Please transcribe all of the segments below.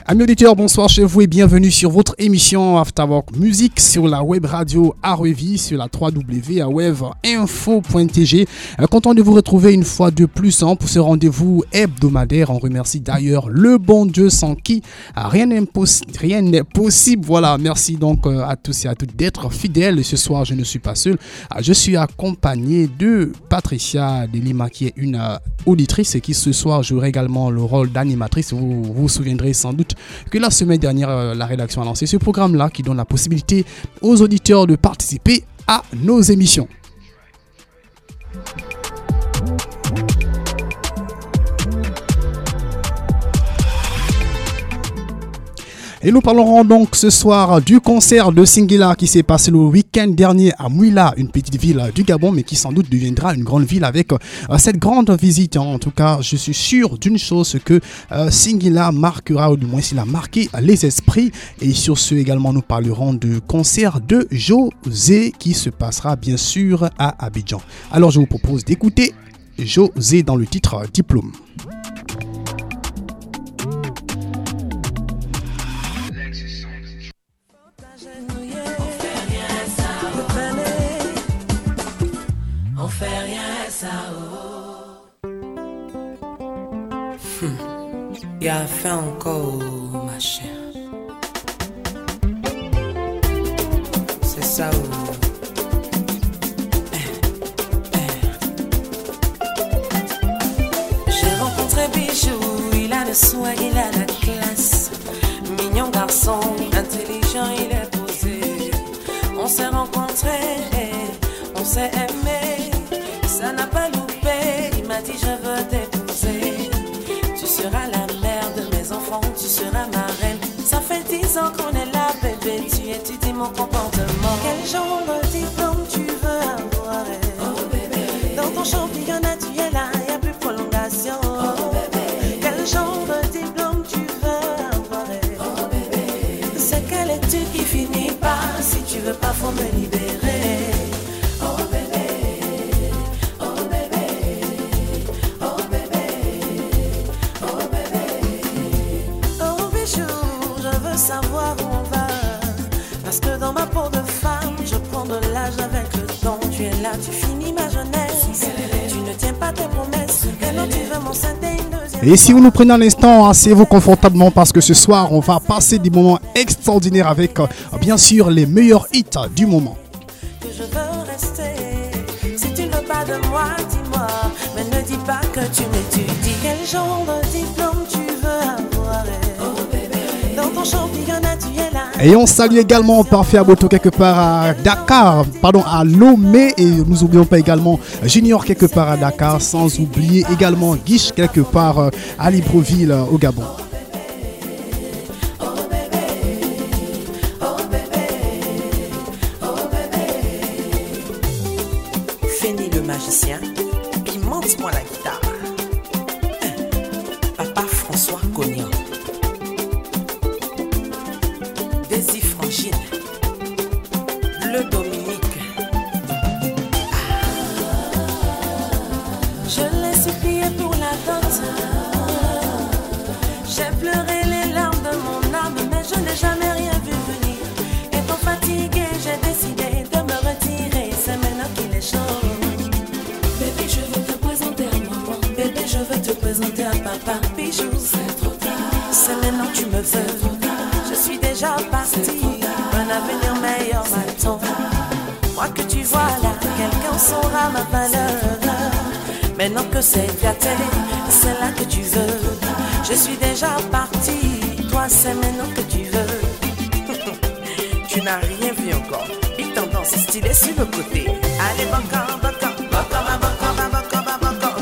Amis auditeurs, bonsoir chez vous et bienvenue sur votre émission Afterwork Musique sur la web radio Arwevi, sur la www.awevinfo.tg. Content de vous retrouver une fois de plus pour ce rendez-vous hebdomadaire. On remercie d'ailleurs le bon Dieu sans qui rien n'est possible. Voilà, merci donc à tous et à toutes d'être fidèles. Ce soir, je ne suis pas seul. Je suis accompagné de Patricia Delima qui est une auditrice et qui ce soir jouera également le rôle d'animatrice. Vous vous souviendrez sans doute que la semaine dernière, la rédaction a lancé ce programme-là qui donne la possibilité aux auditeurs de participer à nos émissions. Et nous parlerons donc ce soir du concert de Singila qui s'est passé le week-end dernier à Mouila, une petite ville du Gabon, mais qui sans doute deviendra une grande ville avec cette grande visite. En tout cas, je suis sûr d'une chose, que Singila marquera, ou du moins s'il a marqué les esprits. Et sur ce également, nous parlerons du concert de José qui se passera bien sûr à Abidjan. Alors je vous propose d'écouter José dans le titre Diplôme. Il a fait encore, ma chère. C'est ça. J'ai rencontré Bijou, il a le soin, il a la classe. Mignon garçon, intelligent, il est posé. On s'est rencontrés, on s'est aimé. Ça n'a pas loupé, il m'a dit je veux t'épouser. Tu seras la mère de mes enfants, tu seras ma reine. Ça fait 10 ans qu'on est là, bébé, tu étudies mon comportement. Quel genre de diplôme tu veux avoir? Oh bébé. Dans ton championnat tu es là, y'a plus de prolongation. Oh bébé. Quel genre de diplôme tu veux avoir? Oh bébé. C'est quelle étude qui finit pas? Si tu veux pas, faut me libérer. Savoir où on va, parce que dans ma peau de femme, je prends de l'âge avec le temps. Tu es là, tu finis ma jeunesse. Tu ne tiens pas tes promesses. Et non, tu veux mon sein une deuxième. Et si vous nous prenez un instant, asseyez-vous confortablement parce que ce soir, on va passer des moments extraordinaires avec, bien sûr, les meilleurs hits du moment. Que je veux rester. Si tu ne veux pas de moi, dis-moi. Mais ne dis pas que tu m'étudies. Quel genre de diplôme tu veux avoir? Et on salue également Parfait Aboto quelque part à Dakar, à Lomé, et nous n'oublions pas également Junior quelque part à Dakar, sans oublier également Guiche quelque part à Libreville au Gabon. Feni le magicien, pimente-moi la guitare. Papa François Cognan. Daisy Frangine, Bleu Dominique. Je l'ai supplié pour la dot. J'ai pleuré les larmes de mon âme, mais je n'ai jamais rien vu venir. Étant fatiguée, j'ai décidé de me retirer. C'est maintenant qu'il est chaud. Bébé, je veux te présenter à maman. Bébé, je veux te présenter à papa. Bijou, c'est trop tard. C'est maintenant que tu me veux. Je suis déjà parti, un avenir meilleur m'attend. Moi que tu vois là, quelqu'un saura ma valeur. Maintenant que c'est gâté, c'est là que tu veux. Je suis déjà parti, toi c'est maintenant que tu veux. Tu n'as rien vu encore, big tendance stylée sur le côté. Allez, baka, baka, baka, baka, baka, baka, baka,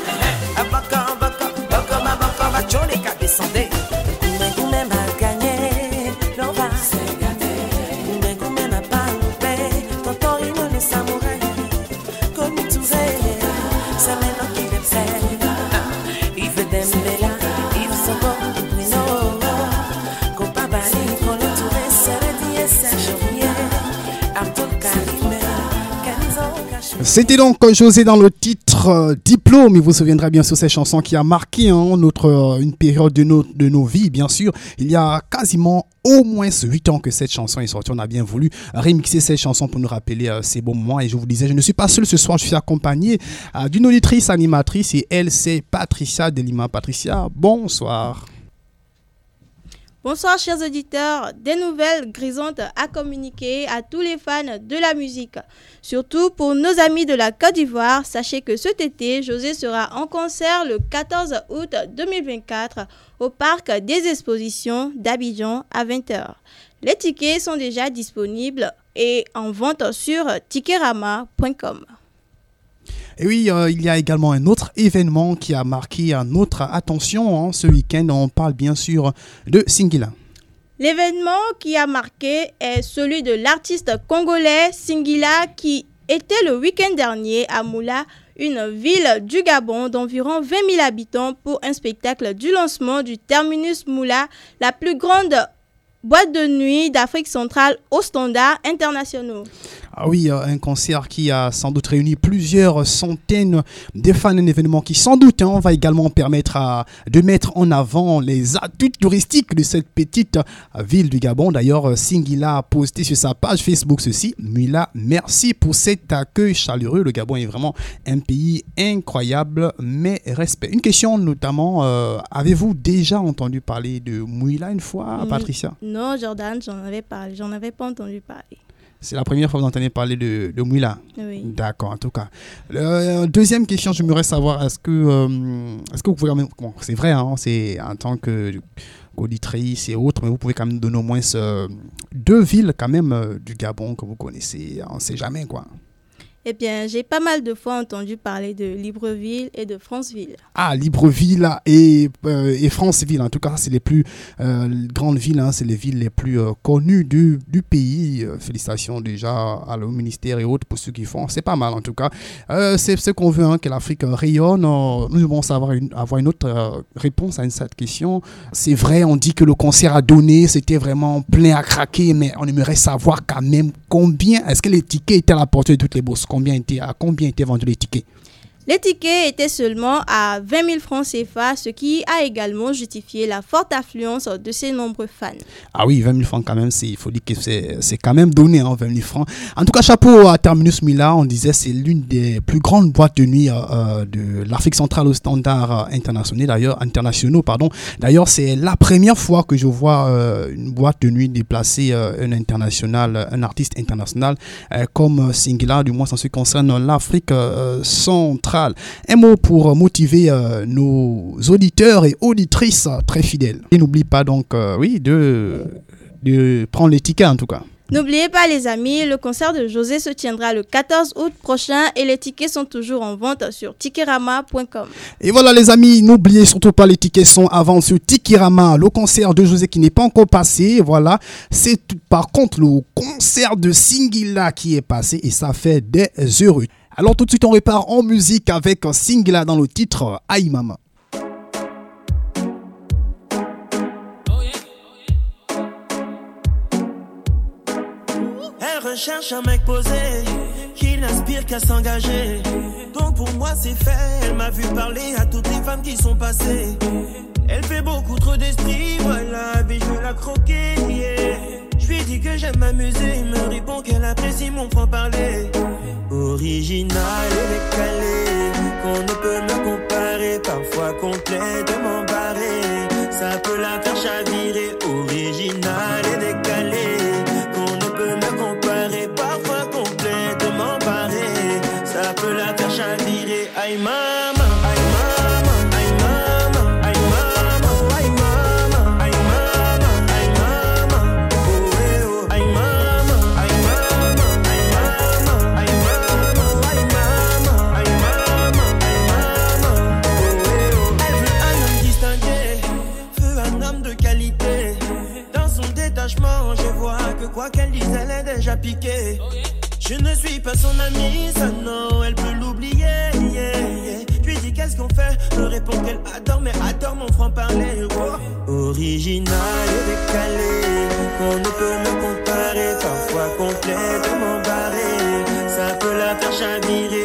baka, descendez. C'était donc José dans le titre Diplôme. Il vous souviendra bien sûr cette chanson qui a marqué une période de nos vies, bien sûr. Il y a quasiment au moins 8 ans que cette chanson est sortie. On a bien voulu remixer cette chanson pour nous rappeler ces beaux moments. Et je vous disais, je ne suis pas seul ce soir. Je suis accompagné d'une auditrice animatrice et elle, c'est Patricia Delima. Patricia, bonsoir. Bonsoir chers auditeurs, des nouvelles grisantes à communiquer à tous les fans de la musique. Surtout pour nos amis de la Côte d'Ivoire, sachez que cet été, José sera en concert le 14 août 2024 au Parc des Expositions d'Abidjan à 20h. Les tickets sont déjà disponibles et en vente sur ticketama.com. Et oui, il y a également un autre événement qui a marqué notre attention ce week-end. On parle bien sûr de Singila. L'événement qui a marqué est celui de l'artiste congolais Singila qui était le week-end dernier à Moula, une ville du Gabon d'environ 20 000 habitants pour un spectacle du lancement du terminus Moula, la plus grande boîte de nuit d'Afrique centrale aux standards internationaux. Ah oui, un concert qui a sans doute réuni plusieurs centaines de fans, un événement qui sans doute va également permettre de mettre en avant les atouts touristiques de cette petite ville du Gabon. D'ailleurs, Singila a posté sur sa page Facebook ceci: Mila, merci pour cet accueil chaleureux. Le Gabon est vraiment un pays incroyable, mais respect. Une question notamment, avez-vous déjà entendu parler de Mila une fois, Patricia? Non, Jordan, j'en avais pas entendu parler. C'est la première fois que vous entendez parler de Mouila. Oui. D'accord, en tout cas. Deuxième question, j'aimerais savoir, est-ce que vous pouvez quand même... Bon, c'est vrai, c'est en tant qu'auditrice et autres, mais vous pouvez quand même donner au moins 2 villes quand même du Gabon que vous connaissez. On ne sait jamais, quoi. Eh bien, j'ai pas mal de fois entendu parler de Libreville et de Franceville. Ah, Libreville et Franceville, en tout cas, c'est les plus grandes villes, c'est les villes les plus connues du pays. Félicitations déjà au ministère et autres pour ceux qui font. C'est pas mal, en tout cas. C'est ce qu'on veut, que l'Afrique rayonne. Nous devons avoir une autre réponse à cette question. C'est vrai, on dit que le concert a donné, c'était vraiment plein à craquer, mais on aimerait savoir quand même combien, est-ce que les tickets étaient à la portée de toutes les bourses? À combien étaient vendus les tickets? Les tickets étaient seulement à 20 000 francs CFA, ce qui a également justifié la forte affluence de ses nombreux fans. Ah oui, 20 000 francs quand même, il faut dire que c'est quand même donné, 20 000 francs. En tout cas, chapeau à Terminus Mila, on disait c'est l'une des plus grandes boîtes de nuit de l'Afrique centrale aux standards internationaux. D'ailleurs, c'est la première fois que je vois une boîte de nuit déplacer un artiste international comme Singila, du moins en ce qui concerne l'Afrique centrale. Un mot pour motiver nos auditeurs et auditrices très fidèles. Et n'oublie pas donc, de prendre les tickets en tout cas. N'oubliez pas les amis, le concert de José se tiendra le 14 août prochain et les tickets sont toujours en vente sur ticketama.com. Et voilà les amis, n'oubliez surtout pas, les tickets sont à vendre sur Ticketama. Le concert de José qui n'est pas encore passé, voilà. C'est par contre le concert de Singila qui est passé et ça fait des heureux. Alors tout de suite on repart en musique avec Singila dans le titre Aïe Mama. Elle recherche un mec posé qui n'aspire qu'à s'engager. Donc pour moi c'est fait, elle m'a vu parler à toutes les femmes qui sont passées. Elle fait beaucoup trop d'esprit, voilà, mais je veux la croquer, yeah. Je lui dis que j'aime m'amuser, il me répond qu'elle apprécie mon franc-parler. Original et décalé, qu'on ne peut me comparer, parfois complètement barré. Ça peut la faire chavirer, original et décalé, qu'on ne peut me comparer, parfois complètement barré. Ça peut la faire chavirer, aïe maman, aïe maman, aïe maman, aïe maman, aïe maman, aïe maman, aïe maman, oh eh oh, aïe maman, aïe maman, aïe maman, aïe maman, aïe maman, aïe maman, aïe maman, oh eh oh. Elle veut un homme distingué, veut un homme de qualité. Dans son détachement, je vois que quoi qu'elle dise, elle est déjà piquée. Je ne suis pas son amie, ça non, elle peut l'oublier, yeah, yeah. Je lui dis qu'est-ce qu'on fait, me répond qu'elle adore, mais adore mon franc-parler, oh. Original et décalé, qu'on ne peut me comparer, parfois complètement barré. Ça peut la faire chavirer.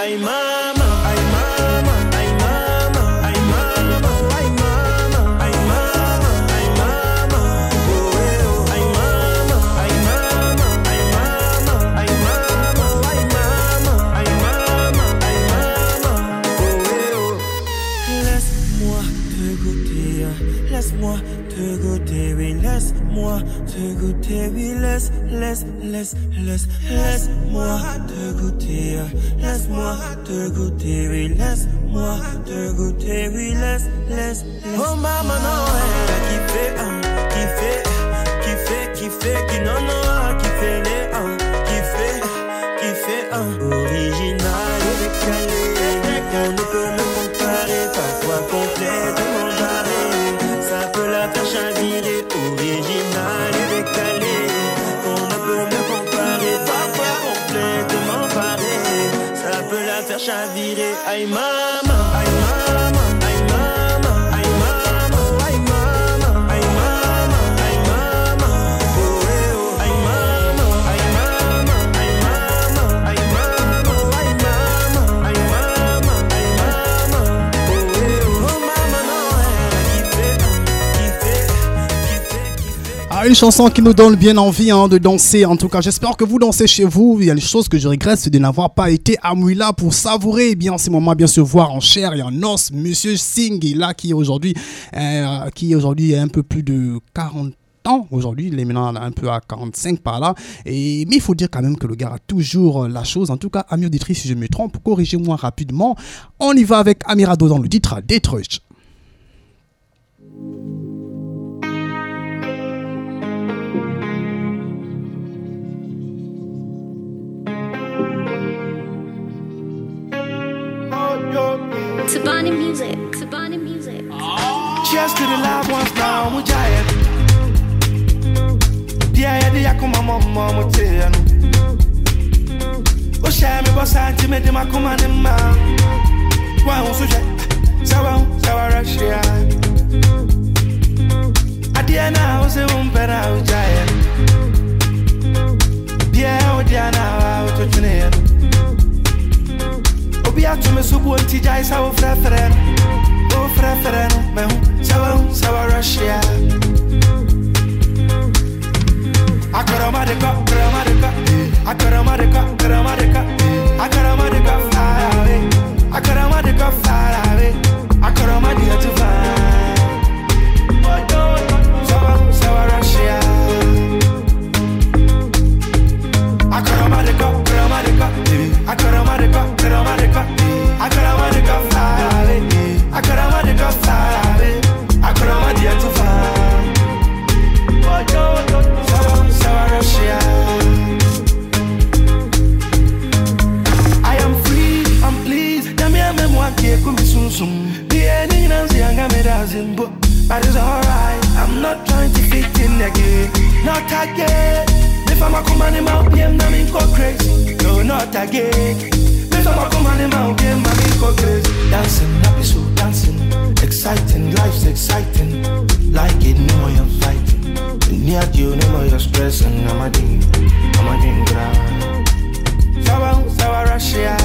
Ay mama, ay mama, ay mama, ay mama, ay mama, ay mama, ay mama, oh eh oh. Ay mama, ay mama, ay mama, ay mama, ay mama, ay mama, ay mama, oh eh oh. Laisse-moi te goûter, laisse-moi te goûter, oui, laisse-moi te goûter, oui, laisse-moi te goûter, laisse-moi te goûter, oui, laisse-moi te goûter, oui, laisse. Oh maman, non, elle a kiffé, qui non, qui fait les, original et décalé, on ne peut me comparer, parfois complètement barré, ça peut la faire chavirer, original et décalé, on ne peut me comparer, parfois complètement barré, ça peut la faire chavirer, aïe maman, aïe maman, aïe maman, aïe maman, aïe maman, aïe maman, aïe maman, oh eh oh, aïe maman, aïe maman, aïe maman, aïe maman, aïe maman, aïe maman, aïe maman, oh eh oh, oh maman non, elle a kiffé. Ah, une chanson qui nous donne bien envie de danser. En tout cas, j'espère que vous dansez chez vous. Il y a des choses que je regrette, c'est de n'avoir pas été à Mouila pour savourer bien ces moments, bien se voir en chair et en os. Monsieur Singh est là, qui aujourd'hui a un peu plus de 40 ans. Aujourd'hui, il est maintenant un peu à 45 par là. Mais il faut dire quand même que le gars a toujours la chose. En tout cas, amis auditrices, si je me trompe, corrigez-moi rapidement. On y va avec Amirado dans le titre Detroit. Sabani music, Sabani music. Cheers to the love ones now, Mujaya. Dia dia kuma mama muteno. O shame bosanti me de makuma ne ma. Wa unsuja. Sawa Russia. Adia na o se umpera Mujaya. Dia na o tutune. Obia to me subu anti jai sa o freferen me sawa Russia. Akarama de ka far away. Akarama de ka far away. Akarama de to far. Sawa Russia. Akarama de ka far away. Akarama de ka far away. Akarama de to far. Sawa Russia. I am free, I'm pleased. Damia me mwake kumi sum. The ending nansi anga me dazimbo. But it's alright, I'm not trying to fit in again. Not again. If I'm a command in my game, I'm in crazy. No, not again. If I'm a command in my game, I'm in crazy. Dancing, happy so dancing. Exciting, life's exciting. Like it, no more you're fighting. Near you, no more you're stressing. I'm a ding ground. Sawa Russia.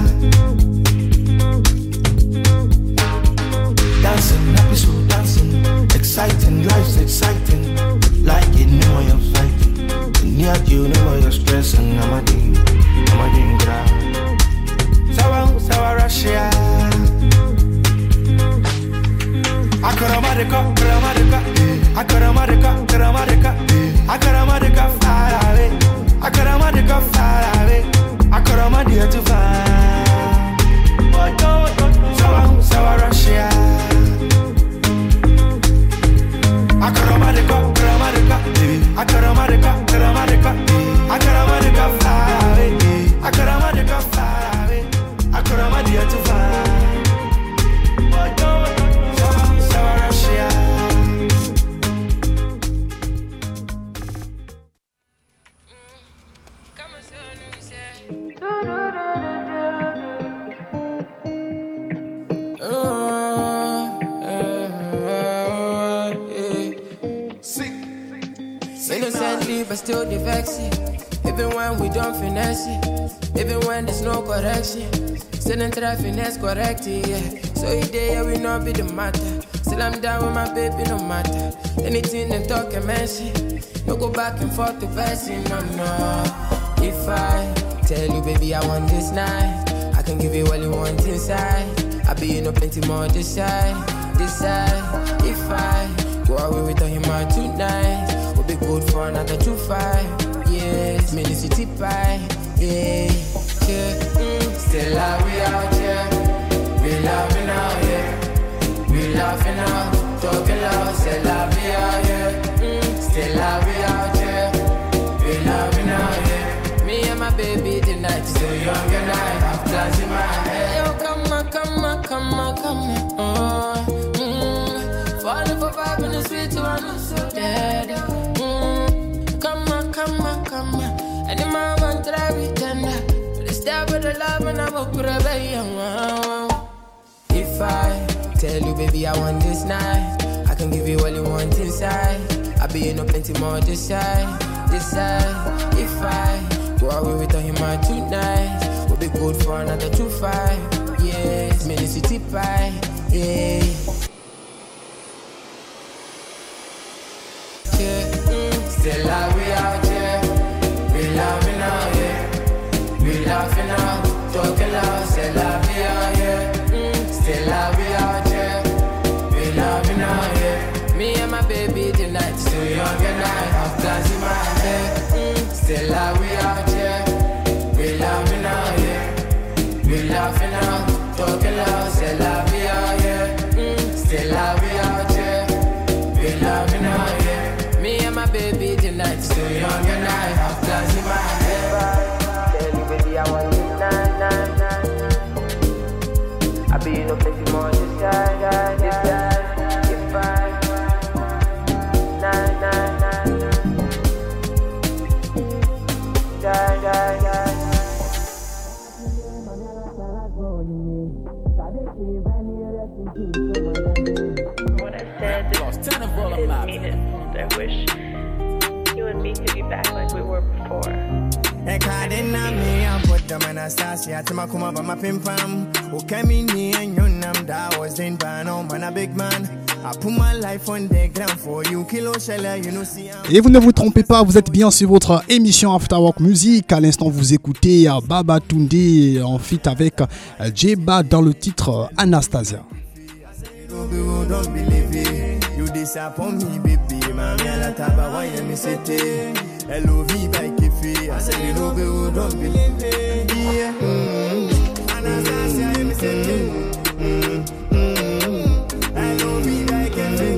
Dancing, happy so dancing. Exciting, life's exciting. Like it, no more you're fighting. Near you, no more you're stressing. I'm a ding ground. Sawa Russia. Akarama de ka far away. Akarama de ka far away. Akarama de to far. Sawa Russia. Akarama de ka far away. Akarama de ka far away. Akarama de to far. Sawa Russia. Innocently, but still the vexing. Even when we don't finesse it. even when there's no correction. Still in traffic, that's correct, yeah. So you there, we not be the matter. Still I'm down with my baby, no matter. Anything they talk and mention, no go back and forth to passing, no. If I tell you, baby, I want this night, I can give you all you want inside. I be in plenty more this side. If I go away with him tonight, we'll be good for another 2-5. Yes, me city pie, yeah. Still love we out here, we loving out here, we laughing out, talking loud. Still love we out here, still love we out here, we loving out here. Me and my baby tonight, still young and I have plans in my head. Yo, come on, falling for vibe in the street, so I'm not so dead. Come on, any man want to be tender. Step with the love and I'm up with a baby. If I tell you, baby, I want this night, I can give you all you want inside. I be in plenty more this side. If I go away with him tonight, we'll be good for another 2-5. Yes, me the city pie, yeah. Still love we out here, we loving out here. We laughing out, talking loud, still love we out here, still love we out here, we loving out here. Me and my baby tonight, still young and I have plans in my head. Still love we out here, we loving out here, we laughing out, talking loud, still love we out here, still love we out here, we loving out here. Me and my baby tonight, still young and I have plans in my head. Baby, I want you, nah. I be in plenty more this side. If I, nah. What I said is needed. I wish you and me could be back like we were before. I put them Anastasia to my come my pim pam. Who came in here and you nam that was in Bano, man a big man. I put my life on the ground for you, kilo shella, you know see. Et vous ne vous trompez pas, vous êtes bien sur votre émission After Work Music. À l'instant, vous écoutez Baba Tunde en feat avec Jeba dans le titre Anastasia. Don't believe it. You disappoint me, baby. Mami ala taba why me sete. LOV by Kifi. I said you don't believe it. Yeah. Anastasia me sete. LOV by Kifi.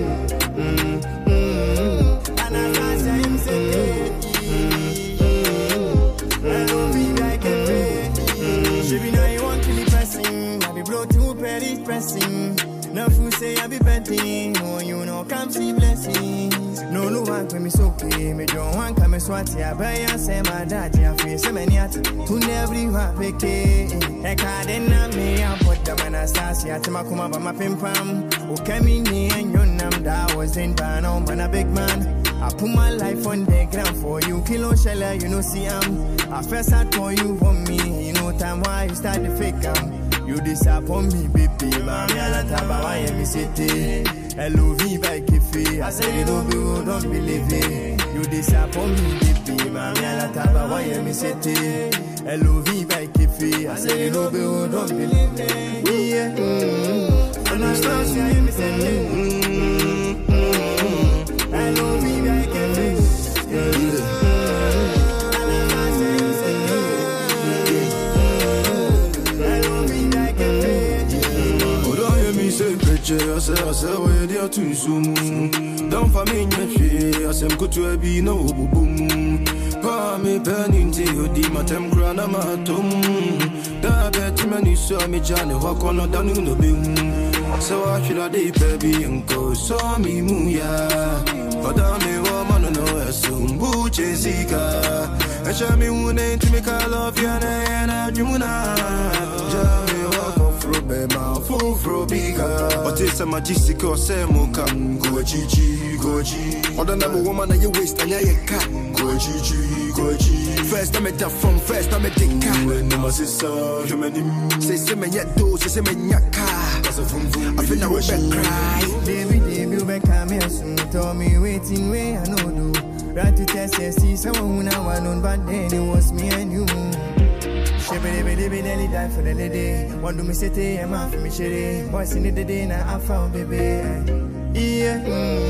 Anastasia me sete. LOV by Kifi. She be now you want to be pressing. I be blow too pretty pressing. No food say I be betting, no you know come see blessings. No one when me so okay, me don't want come swati. I buy and say my daddy I face so many at to never pick it. I can't na me I put them Anastasia to my come up my pim pam. Who came in here and you nam that was in Bano, man a big man. I put my life on the ground for you, kilo shella, you know see I first had for you for me, you know time why you start the fake You disappoint me, baby. Mami ala taba why me city. LOV by Kifi. I said you don't believe it. You disappoint me, baby. Mami ala taba why me city. LOV by Kifi. I said you don't believe it. Yeah. Anastasia me city. LOV by Kifi. I say, where they are too soon. Don't for me, I say, good to be no boom. Pame penning to you, the matem granamatum. That bet many saw me, Johnny, walk on a down in the beam. So I feel a day, baby, and go, saw me, Muya. But I may woman, no, as soon, Buche Zika. And show me one name to make I love you, and I do not. Johnny, walk off from my full bigger. But it's say my GC or say mocha. Go Gigi, go G. Other number woman at your waist and your cat. Go Gigi, go G. First time I tap from first time I think car. When my sister, you made him say me yet do, say me nyaka. I feel now we back cry. Baby, you back come here soon. Told me waiting way I know do. Right to test see someone who I know, but then it was me and you. Baby, die for the lady. One do me say I'm off me shitty. Boys in the day now I found baby. Yeah.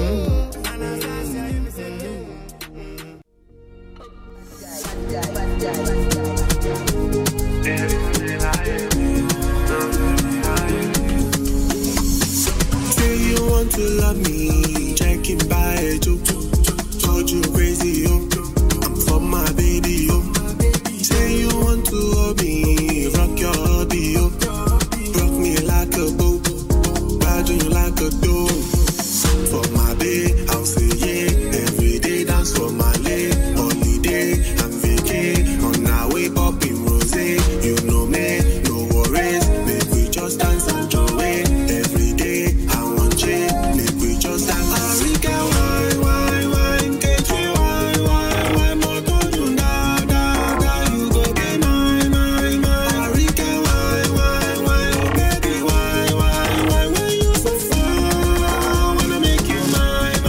Say you want to love me, checking by a joke. Told you crazy, yo. I'm for my baby, yo. Say you want to hold me, rock your hobby, yo. Rock me like a boat, ride you like a dove. For my babe, I'll say yeah. Every day dance for my leg. Holiday, I'm vacay. On our way, popping rose. You know me, no worries. Make we just dance and enjoy it. Every day, I want you. Make we just dance. Africa, why, can't you, why, more to you now, you go be mine. Africa, why, oh baby, why, when you so far, wanna make you mine.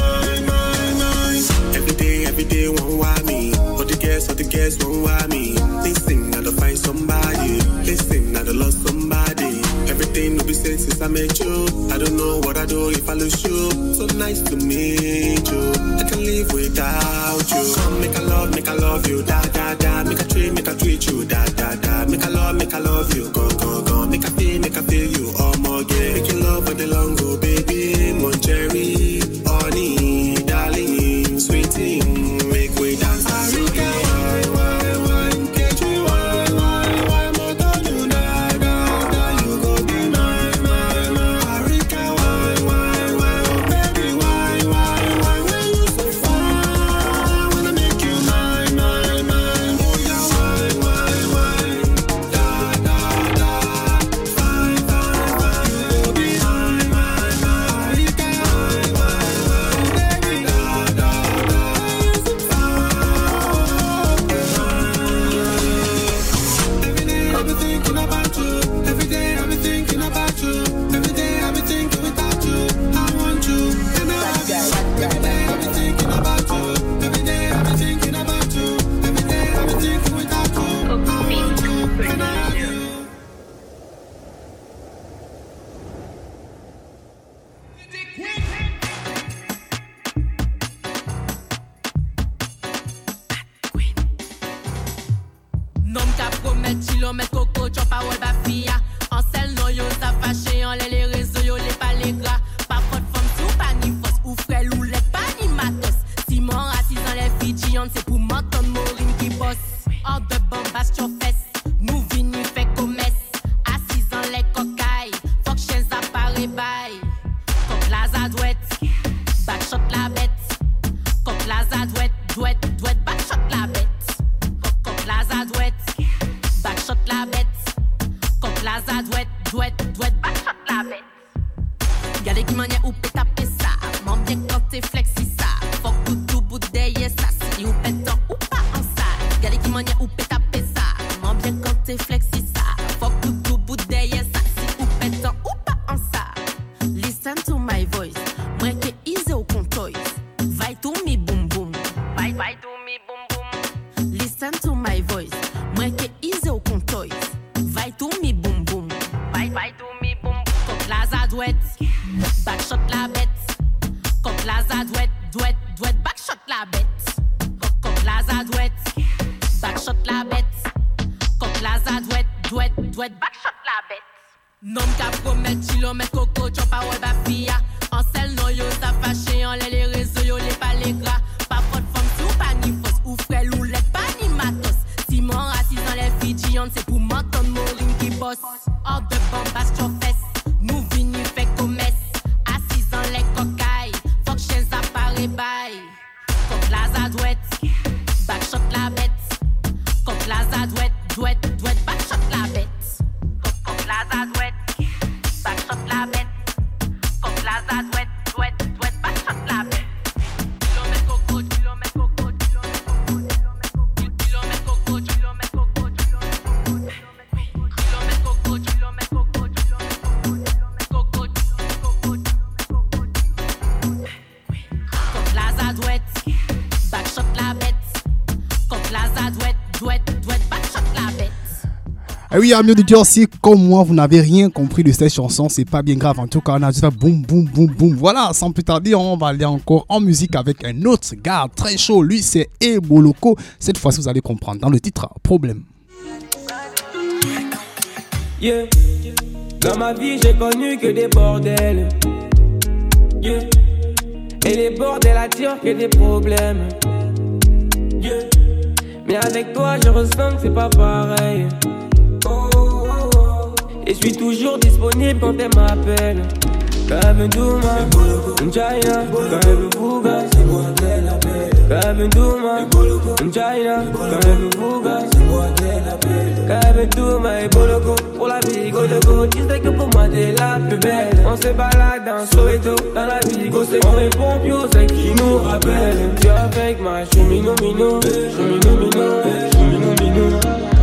Every day, won't want me. All the girls won't want me. Listen, I don't find somebody. Listen, I don't lost somebody. Everything will be said since I met you. I don't know what I do if I lose you. So nice to meet you. I can live without you. Come, make I love you. Da. Make I treat you. Da. Make I love you. Go. Make I feel you all more again. Make you love for the long go, baby. Mon cherry, honey, darling, sweetie. Make we dance. Africa, why, can't you, why, more to you, da, you go be mine. Africa, why, oh baby, why, when you so far, wanna make you mine. Oh yeah, why, da, fine, you go be mine. Africa, why, baby, da, you so far. Every day I've been thinking about you. Every day I've been thinking about you. Every day I've been thinking without you. I want you and I love you. Every day I've been thinking about you. Every day I've been thinking about you. Every day I've been thinking without you. I want you and I love you. Non ka promet chilo met coco chop parole ba fia. En sel non yo sa fâché en les réseaux yo les pas les gras. Pas faute femme sous pas ni fausse ou frère ou les pas ni matos. Si mon raciste dans les Fidjians c'est pour m'entendre Maureen qui bosse. Hors de bombast your fesse. Nous vini fait commerce. Assis dans les cocailles. Fuck chien ça paraît bail. Coq la zadouette. Backshot la bête. Coq la zadouette. Douette backshot la bête. Coq la zadouette. Backshot la bête. Coq la zadouette. Douette backshot la bête. Gardez qui manière ou peut taper ça. M'en bien quand t'es flexi ça. Fuck tout bout d'ailleurs ça. Si ou pétant ou pas en ça. Gardez qui manière ou peut taper ça. M'en bien quand t'es flexi ça. Fuck tout bout d'ailleurs ça. Si ou pétant ou pas en ça. Listen to my voice. Moi que easy au contoy. Vai to me boom boom. Vai to me boom boom. Listen to my voice. Moi que easy au contoy. Vai to me boom boom. Vai to me boom boom. Coq la zadouette. Backshot la bête. Coq la zadouette. Douette backshot la bête. Coq la zadouette. Backshot la bête. Coq la zadouette. Douette backshot la bête. Non ka promet chilo met coco chop parole ba fia. En sel non yo sa fâché en les réseaux yo les pas les gras. Pas faute femme sous pas ni fausse ou frère ou les pas ni matos. Si mon raciste dans les Fidjians c'est pour m'entendre Maureen qui bosse. Hors de bombast your fesse. Nous vini fait commerce. Assis dans les cocailles. Fuck chien ça paraît bail. Coq la zadouette. Backshot la bête. Coq la zadouette. Douette backshot la bête. Coq la zadouette. Backshot la bête. Coq plaza, douette, douette, douette, pas choc la bête. Kilomètre coco, kilomètre coco, kilomètre coco, kilomètre coco, kilomètre coco, kilomètre coco, kilomètre coco, contre la zadouette, back shot la bête. Contre la zadouette, douette, douette, back shot la bête. Ah oui, amis auditeurs, si comme moi vous n'avez rien compris de cette chanson, c'est pas bien grave. En tout cas, on a juste fait boum, boum, boum, boum. Voilà, sans plus tarder, on va aller encore en musique avec un autre gars très chaud. Lui, c'est Eboloko. Cette fois-ci, vous allez comprendre dans le titre Problème. Yeah. Dans ma vie, j'ai connu que des bordels. Yeah. Et les bordels attirent que des problèmes. Yeah. Mais avec toi, je ressens que c'est pas pareil. Et je suis toujours disponible quand elle m'appelle. Kabenduma, China, Kabebuga, c'est moi qu'elle appelle. Kabenduma, China, Kabebuga, c'est moi qu'elle appelle. Kabenduma et Boloko, pour la vie, go de go. Tu sais que pour moi t'es la plus belle. On se balade dans Soweto, dans la vie, go c'est on répond plus aux ex qui nous rappellent. Tu es avec ma chemino mino, chemino mino, chemino mino.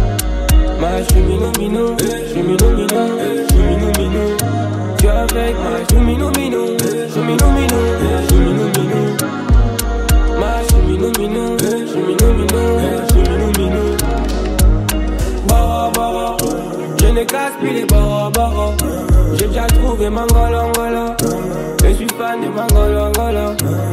Ma chemino mino, chemino mino, chemino mino. Tu es avec ma chemino mino, chemino mino, chemino mino. Ma chemino mino, chemino mino, chemino mino. Bara bara, je ne casse plus les bara bara. J'ai déjà trouvé Mangala Angala. Je suis fan de Mangala Angala.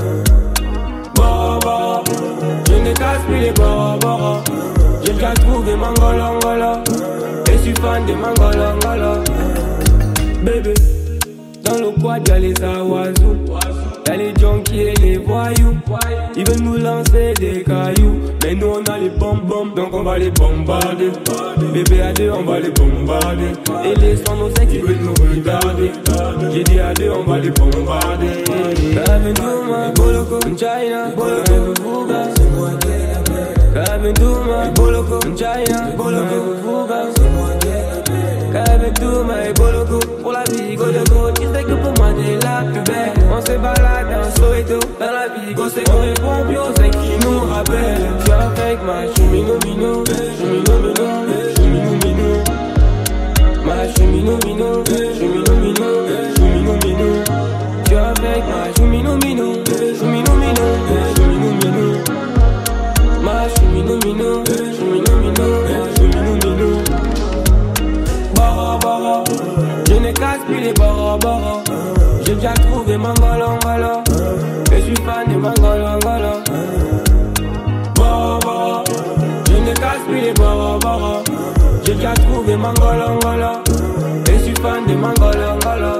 Bara bara, je ne casse plus les bara bara. J'ai déjà trouvé Mangala Angala. Et je suis fan de Mangala Angala. Bébé, dans le quad y'a les Awazou. Y'a les junkies et les voyous. Ils veulent nous lancer des cailloux. Mais nous on a les bombes, donc on va les bombarder. Bébé à deux, on va les bombarder. Et les sons nos secs, ils veulent nous regarder. J'ai dit à deux, on va les bombarder. Kabenduma, Boloko, China, Kabebuga, c'est moi qu'elle appelle. Kabenduma, Boloko, China, Kabebuga, c'est moi qu'elle appelle. Kabenduma et Boloko, pour la vie, go de go. Tu sais que pour moi t'es la plus belle. On se balade dans Soweto, dans la vie, go c'est qu'on répond plus aux ex qui nous rappellent. Tu es avec ma chemino mino, chemino mino, chemino mino. Ma chemino mino, chemino mino, chemino mino. Tu es avec ma chemino mino, chemino mino, chemino mino. Ma chemino mino, chemino mino, chemino mino. Bara bara, je ne casse plus les bara bara. J'ai déjà trouvé Mangala Angala. Et je suis fan de Mangala Angala. Bara bara, je ne casse plus les bara bara. J'ai déjà trouvé Mangala Angala. Et je suis fan de Mangala Angala.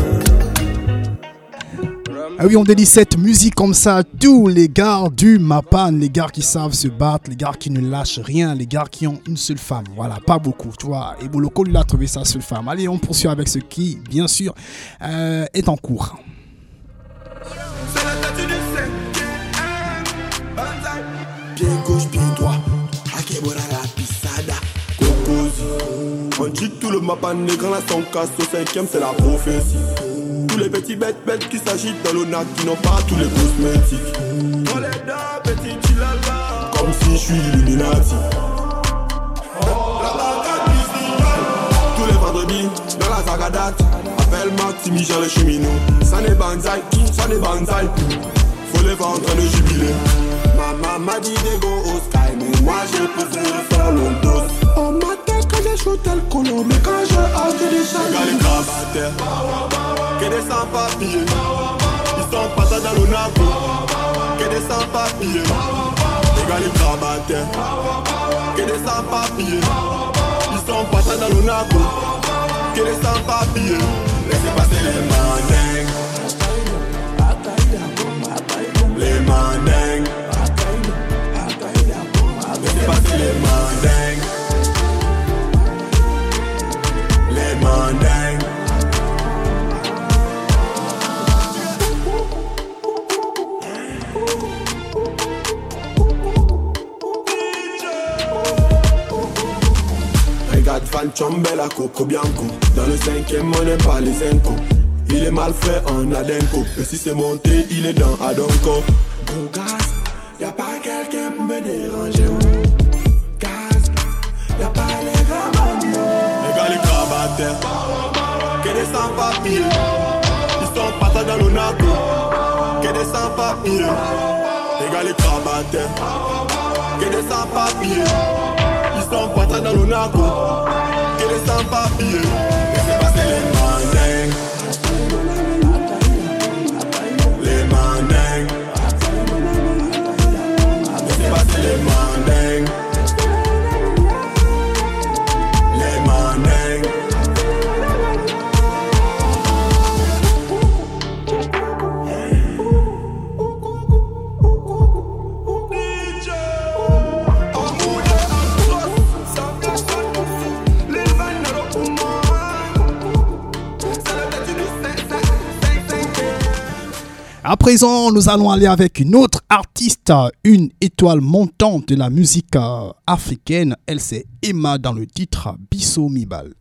Ah oui, on dédie cette musique comme ça à tous les gars du Mapan, les gars qui savent se battre, les gars qui ne lâchent rien, les gars qui ont une seule femme. Voilà, pas beaucoup, tu vois. Et Boloko lui a trouvé sa seule femme. Allez, on poursuit avec ce qui, bien sûr, est en cours. Pied gauche, pied droit, Akebora la pisada, Cocosi. On dit que tout le Mapan est grand, la son casse au 5ème, c'est la prophétie. Tous les petits bêtes qui s'agitent dans le nac qui n'ont pas tous les cosmétiques. On les donne, petit chilala, comme si je suis Illuminati. La bagade musicale, tous les vendredis, dans la Zagadat. Appelle Maxime, Michel le cheminot. Ça n'est banzai, faut les voir en train de jubiler. Maman m'a dit de go au sky, mais moi j'ai préféré faire le dos. On m'a dit que j'ai shooté le colo, mais quand je hâte de décharger. Regarde les grabataires, que des sans-papiers. Ils sont pas dans le nago, que des sans-papiers. Regarde les grabataires, que des sans-papiers. Ils sont pas dans le nago, que des sans-papiers. Laissez passer les mandingues. Les mandingues. Laissez passer les mandingues. Les mandingues. Regarde Van Chombella, Coco Bianco. Dans le 5ème, on n'aime pas les incos. Il est mal fait en Adenko. Et si c'est monté, il est dans Adonko. Gros gaz, y'a pas quelqu'un pour me déranger. Gaz, y'a pas les grands bandits. Les gars, les grabataires, que des sans-papiers. Ils sont pas dans le naco. Que des sans-papiers. Les gars, les grabataires, que des sans-papiers. Ils sont pas dans le naco. Que des sans-papiers. Laissez passer les mandingues. Les mandingues. Laissez passer les mandingues. Les mandingues. À présent, nous allons aller avec une autre artiste, une étoile montante de la musique africaine. Elle, c'est Emma dans le titre Bisso Mibal.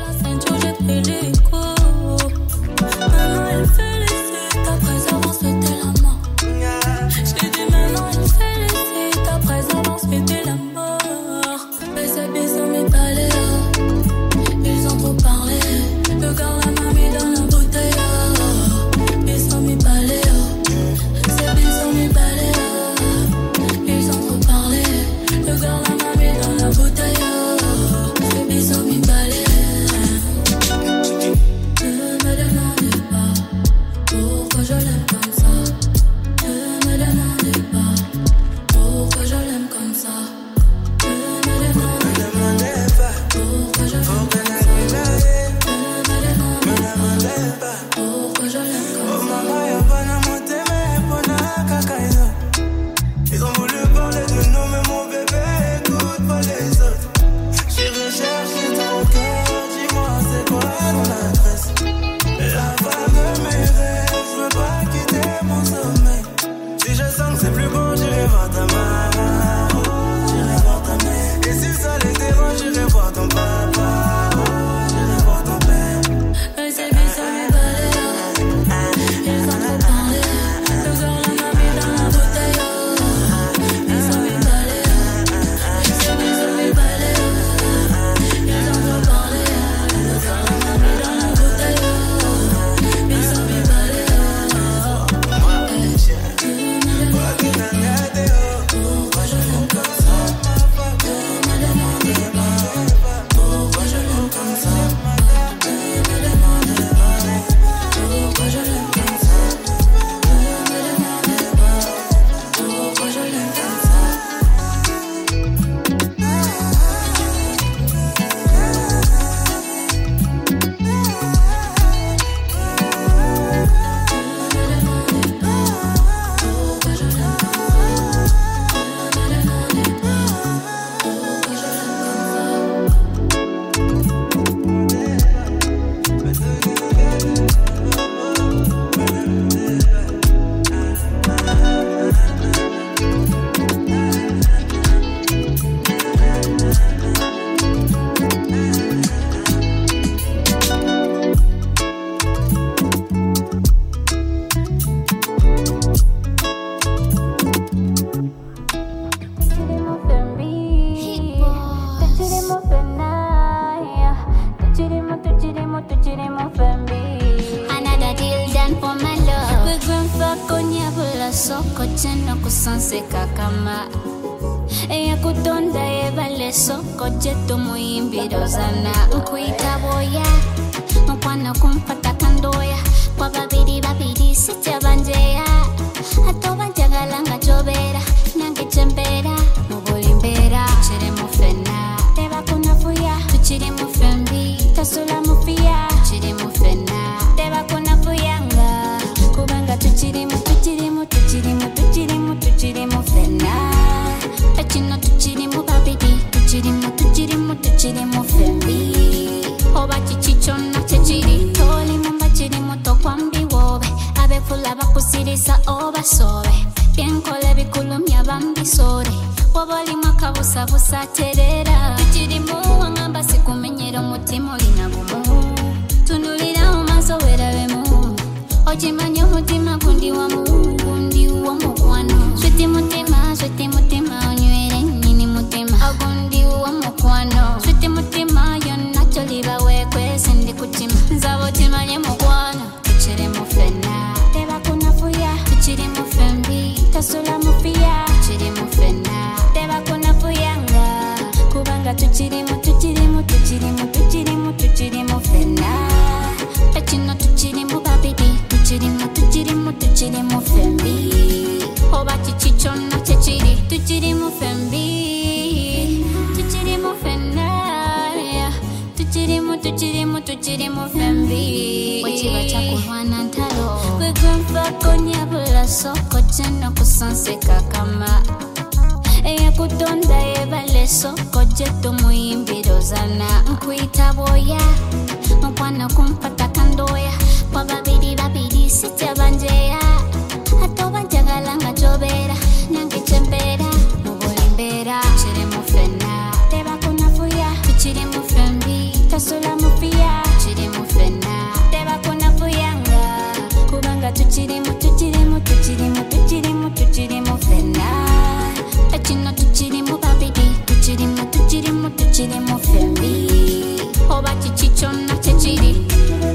soko cheno kusanse kakama eya kutonda evale soko cheto muimbiro zana ukuita boya mukwana kumpata kandoya kwa babiri sitya banjeya atoba njagalanga chobera nange chembera mubolimbera chire mufena teba kunafuya tuchire mufembi tasula mufia chire mufena teba kunafuyanga kubanga tuchire mufena pachino tuchire mubabiri tuchire mufembi oba chichichona chechiri toli mumba chiri moto kwambi wobe abefula bakusirisa oba sobe bienkole bikulumya bambisore wabali makabusa busa terera tuchiri muwangamba sikumenyera umutima olina gumu tunulira mu maso werabe mu soko jeto muimbiro zana nkuita boya mwana kumpata kandoya kwa babiri sitya banjeya atoba njagalanga jobera nange chembera mubolimbera chire mufena teba kunafuya chire mufembi tasula mufia chire mufena teba kunafuyanga kubanga tuchire mufena achino tuchire mubabidi tuchire mufembi oba chichichona chechiri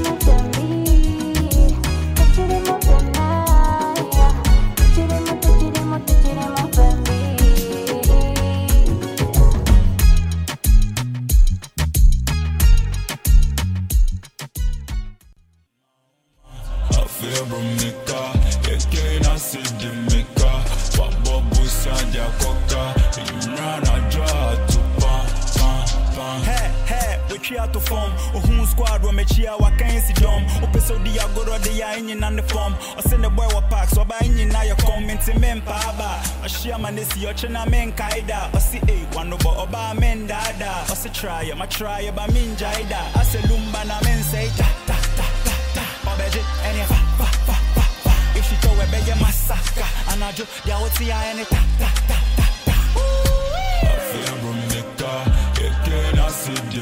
To form, or who squad will make you a can see dom. Open so the agora de yain and the form. Or send the boy wa pack, so by in now your comments in men paba. Or share man this your china men kaida. Or see a one over oba men dada. Or say try, my try by min jaida. I say lumba na men say ta ta ta ta ta. Or beje any fa fa fa fa fa. If she told a beje massacre, and I do the outside and ta ta ta ta ta. I feel Romeka, it can't see the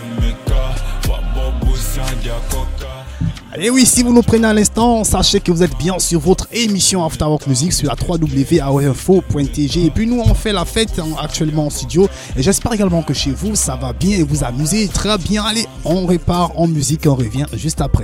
Et oui, si vous nous prenez à l'instant, sachez que vous êtes bien sur votre émission Afterwork Music sur la www.aoinfo.tg. Et puis nous, on fait la fête actuellement en studio. Et j'espère également que chez vous, ça va bien et vous amusez très bien. Allez, on repart en musique et on revient juste après.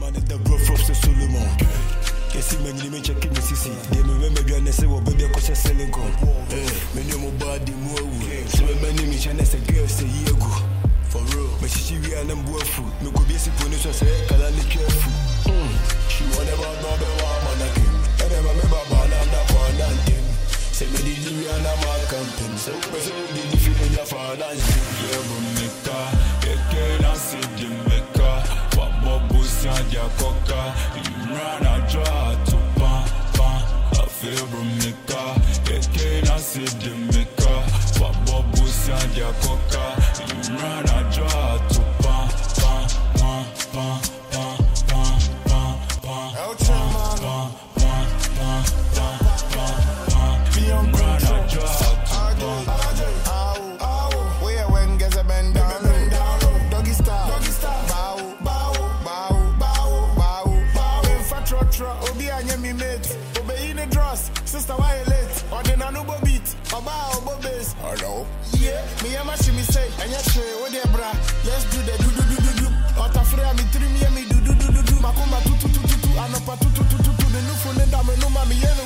For real, but she be an embofu. Me could be a sick when you say, Kalani careful. She wanna about no be one man again. And never remember ban and the fun and them. Say me the Libby and I'm a camping. So person be the feeling your finance. Yeah, Romeka, it can't see the maker. What bubbles and your coca. You run a draw to pan, pan. I feel Romeka, it can't see the maker. What bubbles and your coca. Run a draw to pan, pan, pan, pan, pan, pan, pan, pan, pan, pan, pan, pan, pan. Run a draw to pan. Where when gets a bend down, doggy style, bow, bow, bow, bow, bow, bow. If I tro, obi anye mi mate, obey in the dress, sister why late, or the nanubo beat, oba obo bass. Hello. Yeah, me and my shimmy say, and yes, what they bra, yes, do the do. Out of free, me three me, me do. Macumba tu, and up to the new phone, and I'm no mammy yellow.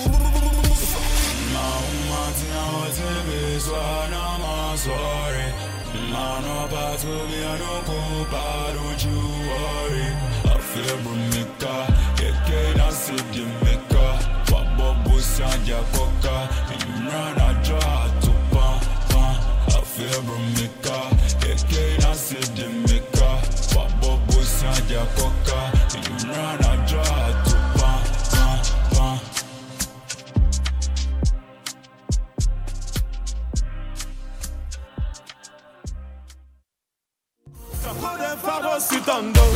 Mano pato via no copa, don't you worry. I feel Romeka, it can't see the maker. What bubbles and your coca, you run a draw to pan, pan. I feel Romeka, it can't see the maker. What bubbles and your coca, you run a draw to pan, pan, pan. Sur ton dos,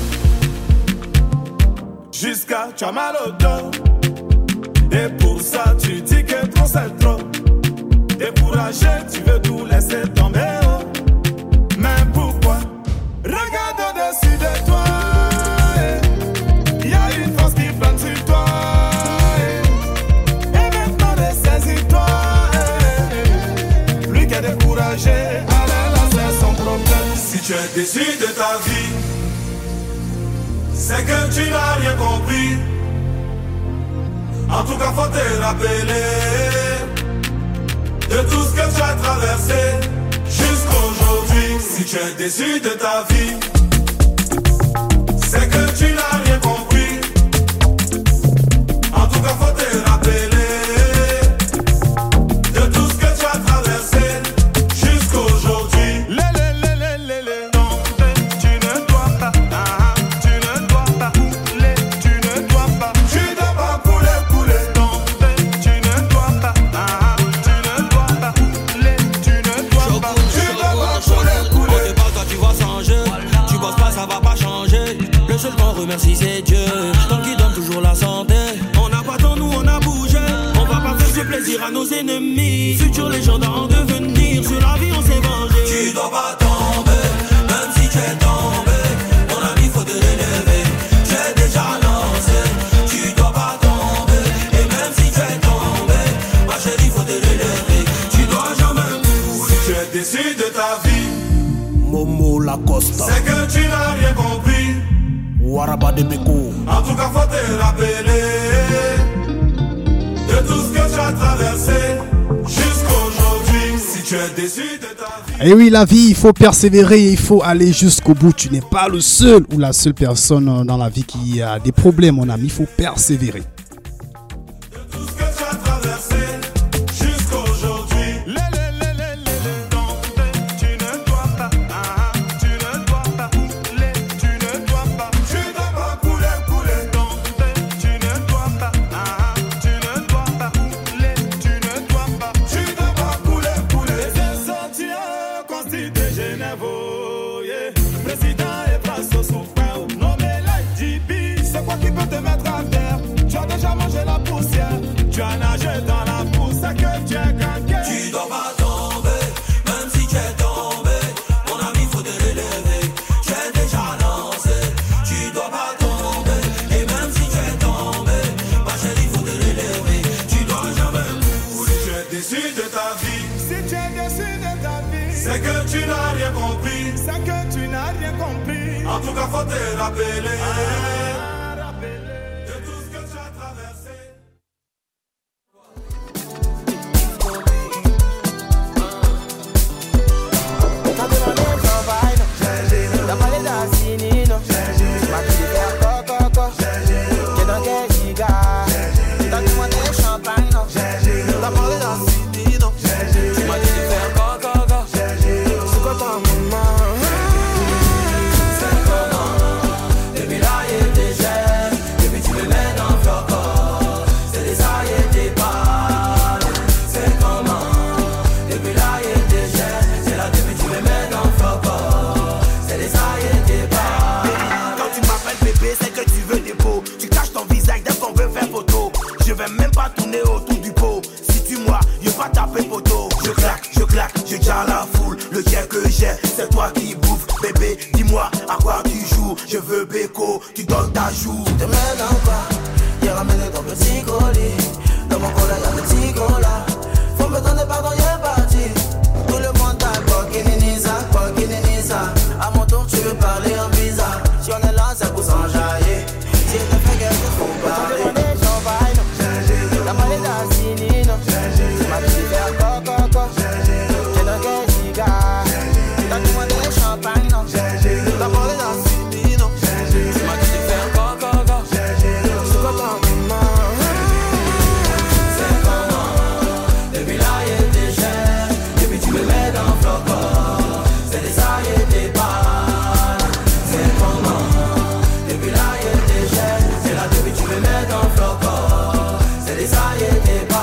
jusqu'à tu as mal au dos. Et pour ça tu dis que trop c'est trop. Découragé, tu veux tout laisser tomber. Oh. Mais pourquoi? Regarde au-dessus de toi. Y a une force qui plane sur toi. Et maintenant ressaisis-toi. Lui qui est découragé, allez lancer son problème. Si tu es déçu de ta vie, c'est que tu n'as rien compris. En tout cas, faut te rappeler de tout ce que tu as traversé jusqu'aujourd'hui. Si tu es déçu de ta vie, c'est que tu n'as rien compris. En tout cas, faut te rappeler de tout ce que tu as traversé jusqu'aujourd'hui. seulement remercie ses dieux, tant qu'il donne toujours la santé. On n'a pas tant, nous on a bougé. On va pas faire ce plaisir à nos ennemis. Future légende en devenir. Sur la vie on s'est vengé. Tu dois pas tomber, même si tu es tombé. Mon ami faut te relever. J'ai déjà lancé. Tu dois pas tomber, et même si tu es tombé, ma chérie faut te relever. Tu dois jamais mourir. Si tu es déçu de ta vie, Momo Lacosta, c'est que tu n'as rien compris. Waraba de Beko. En tout cas faut te rappeler de tout ce que tu as traversé jusqu'aujourd'hui. Si tu es déçu de ta vie. Et oui, la vie, il faut persévérer, il faut aller jusqu'au bout. Tu n'es pas le seul ou la seule personne dans la vie qui a des problèmes, mon ami. Il faut persévérer. Tu as nagé dans la pousse que tu es gangué. Tu dois pas tomber, même si tu es tombé. Mon ami faut te relever. Tu es déjà lancé. Tu dois pas tomber, et même si tu es tombé, ma chérie faut te relever. Tu dois jamais mourir. Si tu es déçu de ta vie, Si tu es déçu de ta vie, c'est que tu n'as rien compris. c'est que tu n'as rien compris. En tout cas faut te rappeler. C'est toi qui bouffe, bébé, dis-moi à quoi tu joues. Je veux béco, tu donnes ta joue. Tu te mets dans quoi? J'ai ramené ton petit colis. Dans mon collet y'a petit cola. Faut me donner pardon, y'a parti. Tout le monde t'a Pokéninisa. À mon tour tu veux parler en bizarre. Si on est là c'est pour s'enjailler. Si je te fais quelque chose faut parler. La monnaie d'Assinino. Tu m'as dit faire coco. J'ai dans quel giga. T'as demandé le champagne, non? T'as parlé d'Assinino. Tu m'as dit de faire coco. C'est quoi ton maman? C'est comment? Depuis là y'a des cher. Depuis tu me mets dans le flocon. C'est des ça y'a des balles. C'est comment? Depuis là y'a des cher. C'est là depuis tu me mets dans le flocon. C'est des ça y'a des balles.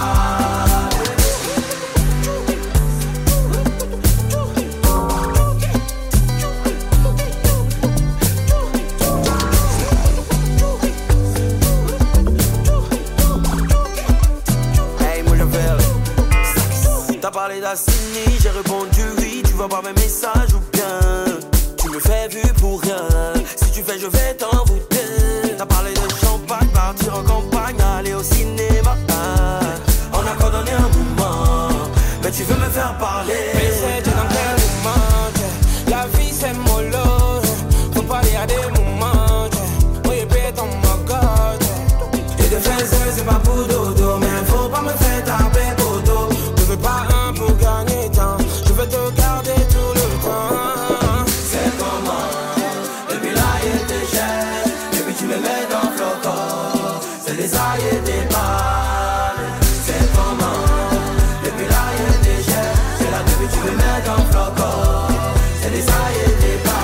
Hey moi je fais. T'as parlé d'Assini, j'ai répondu oui. Tu vois pas mes messages ou bien tu me fais vu pour rien. Si tu fais je vais t'envoûter. T'as parlé de champagne, partir en campagne, aller au cinéma. On a coordonné un moment, mais tu veux me faire parler. Mais c'est dans quel moment la vie c'est mollo. Faut parler à des moments. Oui, bête en ma god. Et de faire ça, c'est pas pour dodo. Mais faut pas me faire taper poteau. Je veux pas un pour gagner temps. Je veux te garder tout le temps. C'est comment? Depuis là y'a des cher. Depuis tu me mets dans le flocon. C'est des ça y'a des balles. C'est comment? Depuis là y'a des cher. C'est là depuis tu me mets dans le flocon. C'est des ça y'a des balles.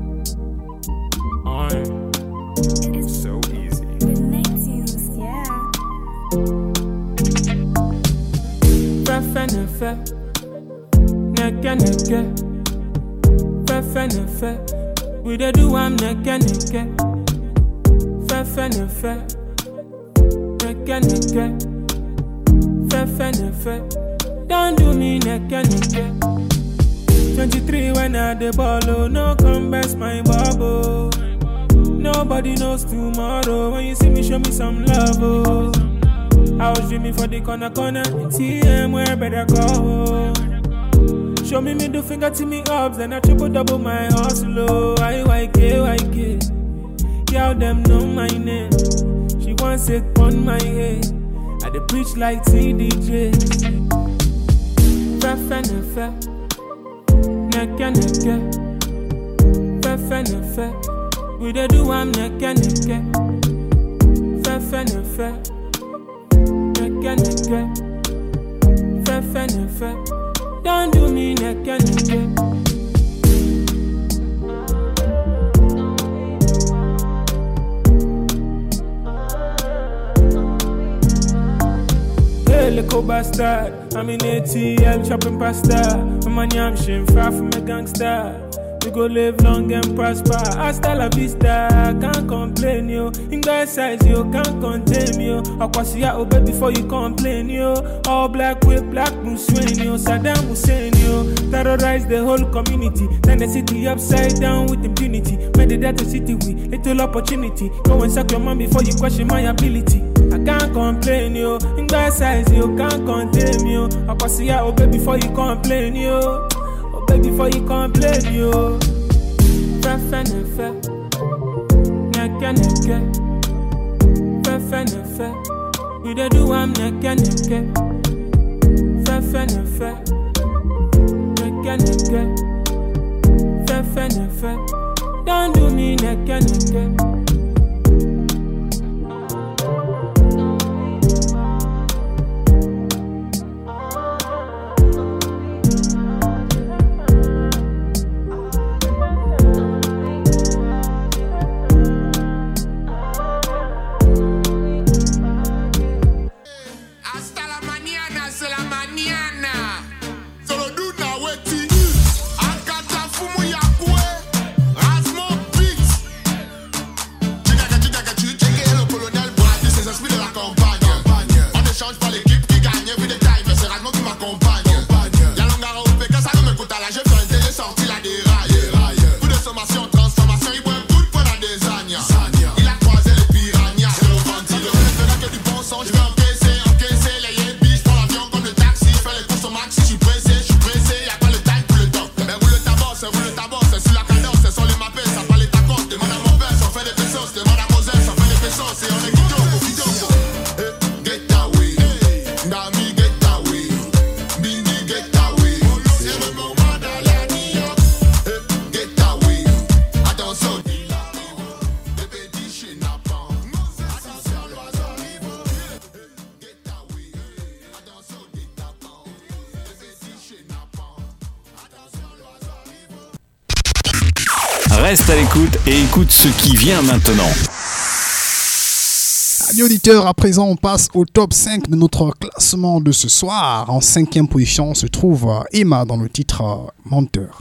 So easy. Yeah. Fefe, neke neke. Fefe, we dey do am neke neke. Fefe, neke neke. Fefe, don't do me neke neke. 23 when I dey ball, oh, no come best my bubble. Nobody knows tomorrow. When you see me, show me some love, oh. I was dreaming for the corner, TM where better go. Show me middle finger to me ups, then I triple double my hustle, oh. YK. Girl, them know my name. She wants it on my head. I dey preach like TDJ. Fefe, neke neke. Fefe, we dey do am neke neke. Fefe, neke neke. Fefe, don't do me neke neke. Hey, little bastard, I'm in ATL chopping pasta. I'm a yam shin, far from a gangster. We go live long and prosper. Hasta la vista, can't complain, yo. In guy size, yo, can't contain me, yo. Aquasia obey before you complain, yo. All black with black Bruce Wayne, yo. Saddam Hussein, yo. Terrorize the whole community. Turn the city upside down with impunity. Made the data city with little opportunity. Go and suck your mom before you question my ability. I can't complain, yo. In guy size, yo, can't contain me, yo. Aquasia obey before you complain, yo. Before you complain, yo. Fefe, neke neke. Fefe, we dey do am neke neke. Fefe, neke neke. Fefe, don't do me neke neke. Reste à l'écoute et écoute ce qui vient maintenant. Amis auditeurs, à présent on passe au top 5 de notre classement de ce soir. En 5e position se trouve Emma dans le titre Menteur.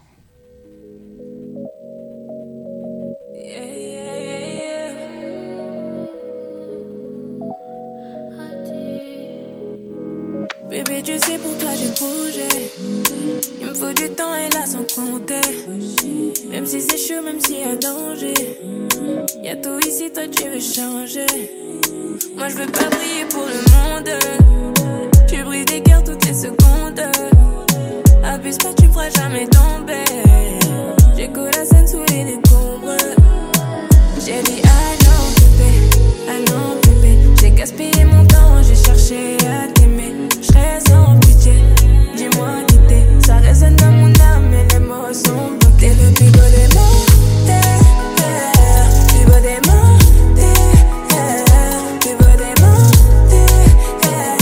Bébé, tu sais, pour toi j'ai bougé. Il me faut du temps et là sans compter. Même si c'est chaud, même s'il y a danger. Y'a tout ici, toi tu veux changer. Moi je veux pas briller pour le monde. Tu brises des cœurs toutes les secondes. Abuse pas, tu me feras jamais tomber. J'écoute la scène sous les décombres. J'ai dit I know bébé. J'ai gaspillé mon temps, j'ai cherché à t'aimer. J'serais sans pitié, dis-moi qui t'es. Ça résonne dans mon âme et les mots sont bloqués. T'es le plus beau des menteurs, plus beau des menteurs, plus beau des menteurs,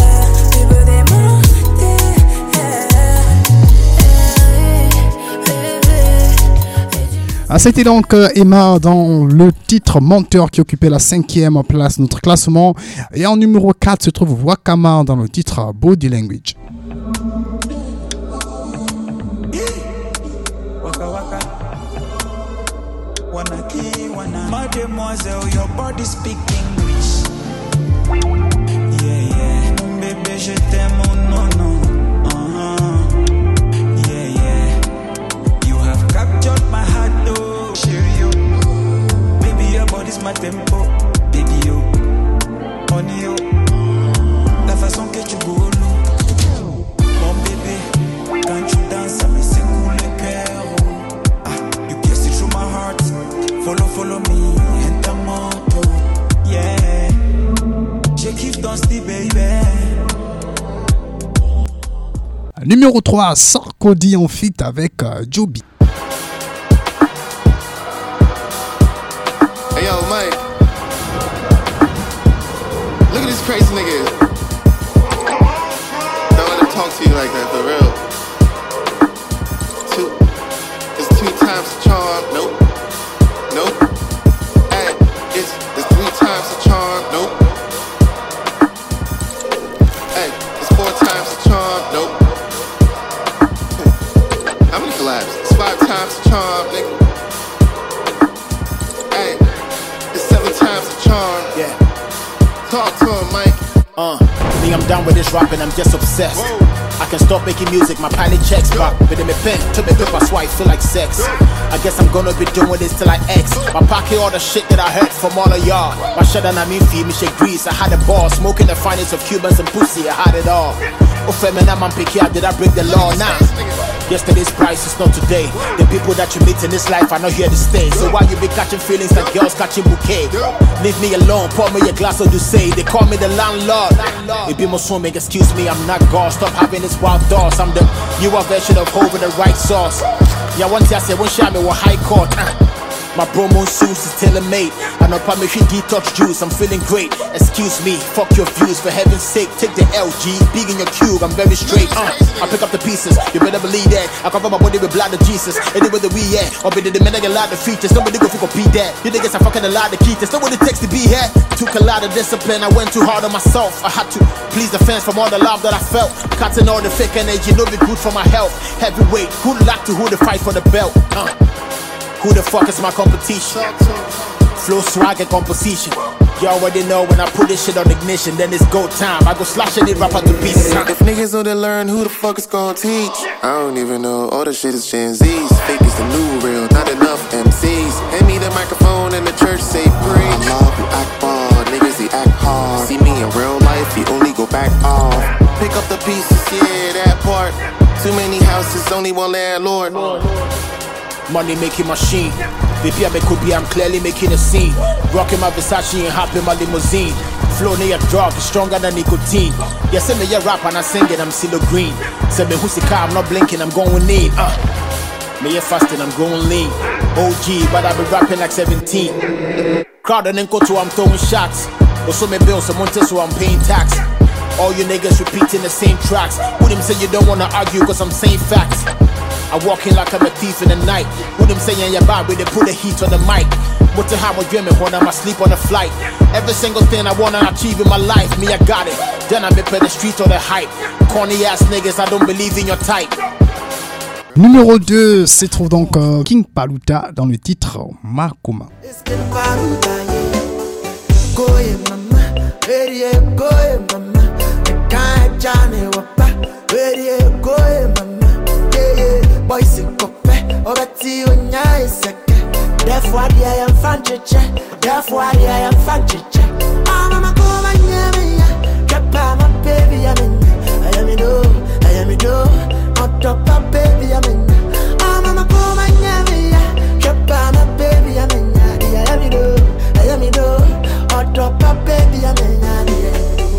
plus beau des menteurs. C'était donc Emma dans le titre Menteur qui occupait la 5e place de notre classement. Et en numéro 4 se trouve Wakama dans le titre Body Language. Mademoiselle, your body speak English. Yeah, yeah. Bébé, je t'aime, oh non, non. Yeah, yeah. You have captured my heart, oh. Chérie, oh. Baby, your body's my tempo. Baby, oh. Honey, oh. La façon que tu boules. Mon bébé, quand tu danses, ça me secoue le cœur, oh. Ah, you kiss it through my heart. Follow me, enter moto, yeah. Je kiffe ton style, baby. Numéro 3, Sarkodie en feat avec Joby. Hey yo, Mike. Look at this crazy nigga. Don't let him talk to you like that, for real. It's 2 times the charm, nope. Nope. Hey, it's 3 times the charm. Nope. Hey, it's 4 times the charm. Nope. How many collabs? It's 5 times the charm, nigga. Hey, it's 7 times the charm. Yeah. Talk to him, Mike. Me, I'm down with this rapping, I'm just obsessed. Whoa. I can stop making music, my pilot checks back. But in my pen, to me paper, so I feel like sex. I guess I'm gonna be doing this till I X. My pocket, all the shit that I heard from all of y'all. My shit and I mean feed me shake grease. I had a ball, smoking the finest of Cubans and pussy, I had it all. Oh, feminine, I'm picky, did I break the law now? Yesterday's price is not today. The people that you meet in this life are not here to stay. So why you be catching feelings like girls catching bouquet? Leave me alone, pour me a glass of Douce. They call me the landlord. It be more swimming, excuse me, I'm not God. Stop having this wild thoughts. I'm the newer version of Hov with the right sauce. Yeah, one day I said, one shot me with high court. My promo suits is tailor-made. I know me detox juice, I'm feeling great. Excuse me, fuck your views, for heaven's sake. Take the LG, big in your cube, I'm very straight. I pick up the pieces, you better believe that. I cover my body with blood of Jesus. Anywhere that we at, or be the men that get a lot of features. Nobody go for compete that. You niggas are fucking a lot of keys. Nobody takes to be here. Took a lot of discipline, I went too hard on myself. I had to please the fans from all the love that I felt. Cutting all the fake energy, no be good for my health. Heavyweight, good luck to who to fight for the belt. Who the fuck is my competition? Flow, swag, and composition. You already know when I put this shit on ignition, then it's go time. I go slash any rapper to pieces. If niggas know to learn, who the fuck is gonna teach? I don't even know, all the shit is Gen Z's. Fake is the new real, not enough MCs. Hand me the microphone and the church say preach. Allah who act ball, niggas they act hard. See me in real life, he only go back off. Pick up the pieces, yeah, that part. Too many houses, only one landlord. Money making machine. Baby, I could be, I'm clearly making a scene. Rocking my Versace and hopping my limousine. Flow near a drug, stronger than nicotine. Yeah, say me a rap and I sing it, I'm CeeLo Green. Say me who's the car, I'm not blinking, I'm going in. Me a fasting, I'm going lean. OG, but I be rapping like 17. Crowd and then go to I'm throwing shots. Also me bills, so so I'm paying tax. All you niggas repeating the same tracks. With him say you don't wanna argue cause I'm saying facts. I walk in like I'm a thief in the night. With them saying you're bad, they put the heat on the mic. What the hell I'm dreaming when I'm asleep on a flight. Every single thing I wanna achieve in my life, me I got it. Then I be pay the street or the hype. Corny ass niggas, I don't believe in your type. Numéro 2, se trouve donc King Paluta dans le titre Makoma. Boys in Cope, Obati Unya is a therefore I am Fanchiche, therefore I am Fanchiche. I'm a woman, yeah, Japa, my baby, I am in do, on top of baby, I'm in. I'm a woman, yeah, Japa, my baby, I'm in do, on top of baby, I'm in.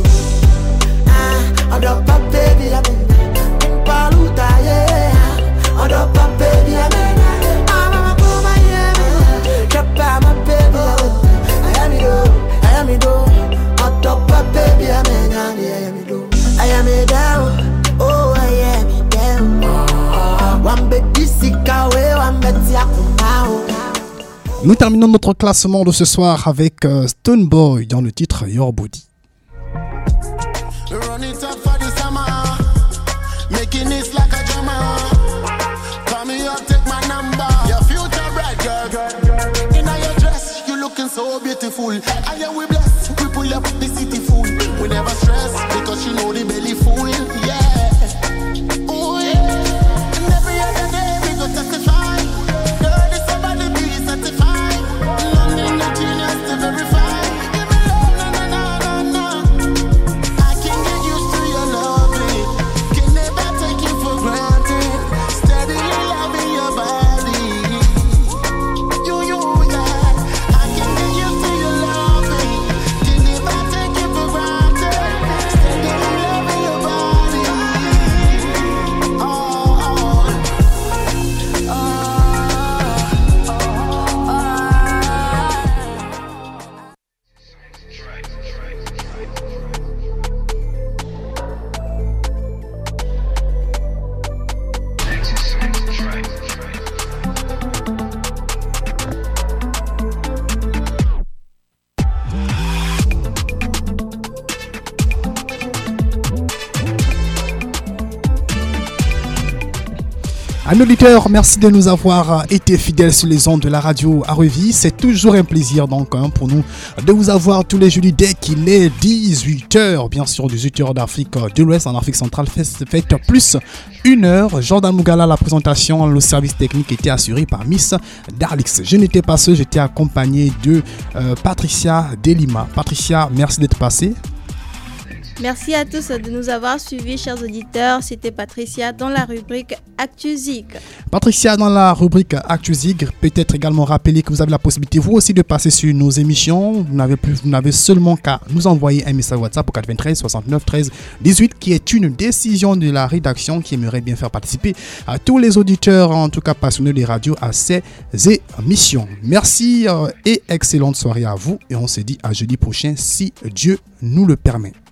On top of baby, I'm in. Paluta, yeah. On up my baby, I'm a woman, yeah. Drop by my baby, I am it, Nous terminons notre classement de ce soir avec Stone Boy dans le titre Your Body. Run it up for the summer, making it like a drummer. Call me up, take my number. Your future bright girl. In your dress, you looking so beautiful. And yeah, we bless, we pull up the city full. We never stress because you know the belly full. Yeah, ooh yeah. And every other day we go testify. Girl, this somebody be certified. Nothing not genius to verify. Un auditeur, merci de nous avoir été fidèles sur les ondes de la radio à Revie. C'est toujours un plaisir donc pour nous de vous avoir tous les jeudis dès qu'il est 18h. Bien sûr, 18h d'Afrique de l'Ouest, en Afrique centrale, faites plus 1 heure. Jordan Mougala, la présentation, le service technique était assuré par Miss Darlix. Je n'étais pas seul, j'étais accompagné de Patricia Delima. Patricia, merci d'être passée. Merci à tous de nous avoir suivis, chers auditeurs. C'était Patricia dans la rubrique ActuZig. Patricia dans la rubrique ActuZig. Peut-être également rappeler que vous avez la possibilité, vous aussi, de passer sur nos émissions. Vous n'avez seulement qu'à nous envoyer un message WhatsApp au 93 69 13 18, qui est une décision de la rédaction qui aimerait bien faire participer à tous les auditeurs, en tout cas passionnés des radios, à ces émissions. Merci et excellente soirée à vous. Et on se dit à jeudi prochain, si Dieu nous le permet.